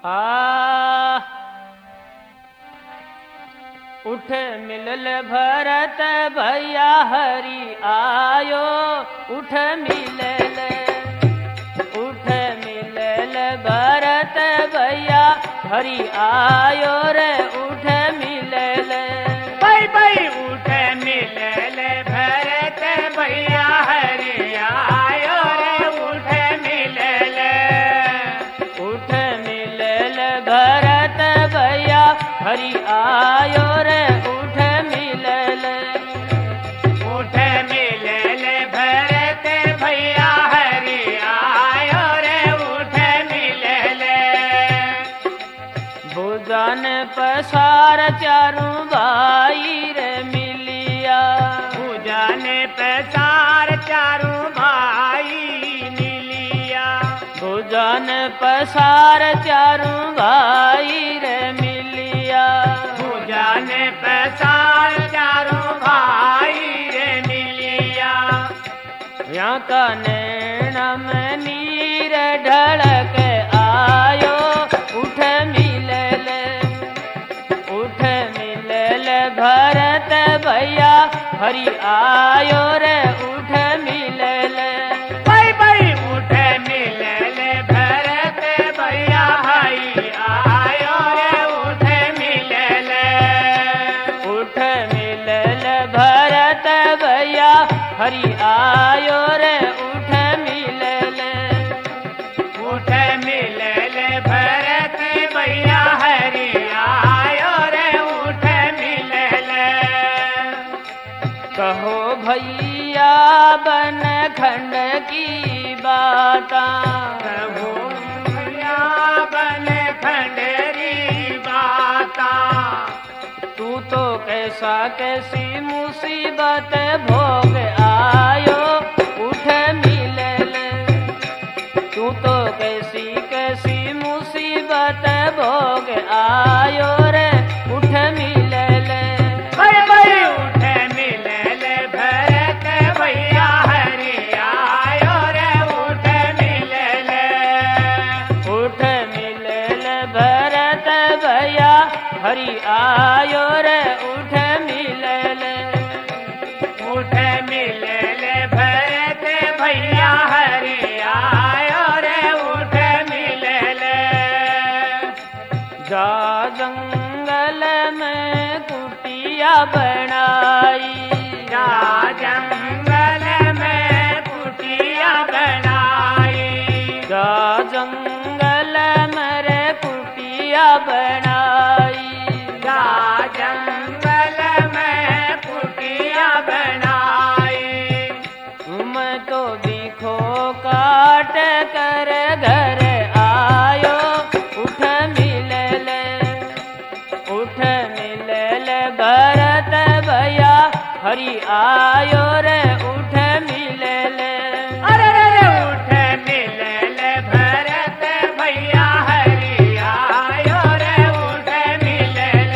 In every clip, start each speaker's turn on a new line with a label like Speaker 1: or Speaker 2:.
Speaker 1: उठ मिलल भरत भैया हरि आयो। उठ मिलल भरत भैया हरि आयो रे। उठ मिलल
Speaker 2: भाई भाई उठ मिलल भरत भैया हरि आयो रे। उठ मिलल
Speaker 1: भरत भैया हरि आयो रे। उठ मिलल
Speaker 2: भरत भैया हरि आयो रे। उठ मिलल
Speaker 1: भुजन पसार चारू भाई रे मिलिया।
Speaker 2: भुजन पसार चारू भाई मिलिया।
Speaker 1: भुजन पसार चारू भाई रे मिलिया।
Speaker 2: भुजन पसार चारू भाई रे मिलिया।
Speaker 1: यहाँ का नैन में नीर ढलक आयो। उठ मिलल भरत भैया हरि आयो रे। उठ मिलल
Speaker 2: भाई भाई उठ मिलल भरत भैया हरि आयो रे। उठ मिलल
Speaker 1: भरत भैया हरि आयो रे। उठ मिलल
Speaker 2: भरत भैया हरि आयो रे। उठ मिलल
Speaker 1: कहो भैया बन खंड की बाता।
Speaker 2: कहो भैया बन खंडरी बाता।
Speaker 1: तू तो कैसी मुसीबत भोग आयो। उठ मिलल तू तो कैसी मुसीबत भोग आयो रे। उठ मिलल
Speaker 2: भाई भाई उठ मिलल भरत भैया हरि आयो रे। उठ मिलल
Speaker 1: भरत भैया हरि आयो रे। उठ मिलल
Speaker 2: भरत भैया हरि आयो रे। उठ मिलल
Speaker 1: जा जंगल में कुटिया बनाई।
Speaker 2: जा जंगल में कुटिया बनाई।
Speaker 1: जा जंगल में रे कुटिया बनाई।
Speaker 2: जा जंगल में कुटिया बनाई।
Speaker 1: तुम तो दिखो काट कर घर आयो। उठ मिलल भरत भैया हरि आयो रे। उठ मिलल
Speaker 2: अरे रे उठ मिलल भरत भैया हरि आयो रे। उठ मिलल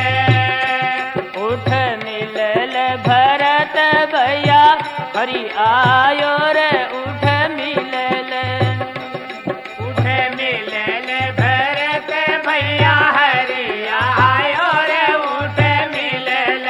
Speaker 1: भरत भैया हरि आयो रे। उठ मिलल
Speaker 2: भरत भैया हरि आयो रे। उठ मिलल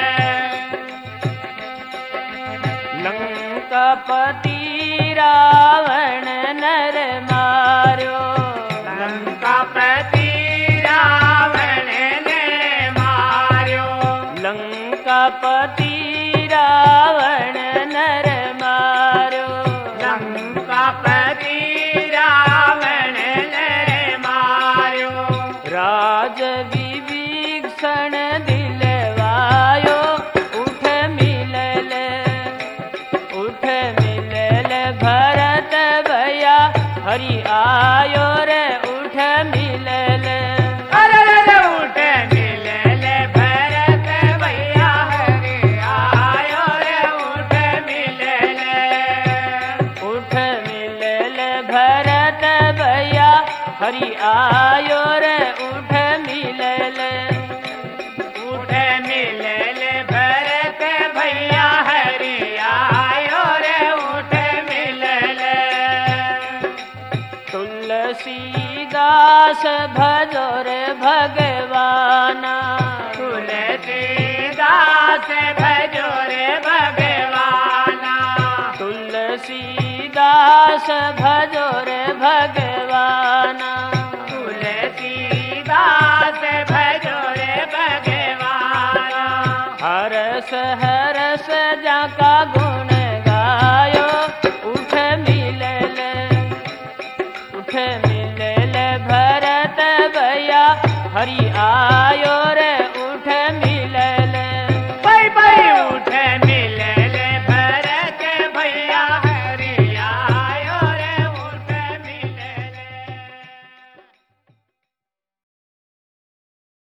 Speaker 1: लंकापति रावण नर मार्यो।
Speaker 2: लंकापति रावण ने मार्यो।
Speaker 1: लंकापति रावण नर मार्यो।
Speaker 2: लंकापति रावण ने मार्यो।
Speaker 1: राज विभीषण दिलवायो। उठ मिलल भरत भैया हरि आयो रे। उठ मिलल
Speaker 2: अरे रे उठ मिलल भरत भैया हरि आयो रे। उठ मिलल
Speaker 1: भरत भैया हरि आयो रे। उठ मिलल
Speaker 2: भरत भैया हरि आयो रे। उठ मिलल
Speaker 1: तुलसी तुलसीदास भजो रे भगवाना
Speaker 2: तुलसीदास भजो रे भगवाना
Speaker 1: तुलसीदास भजो रे भगवाना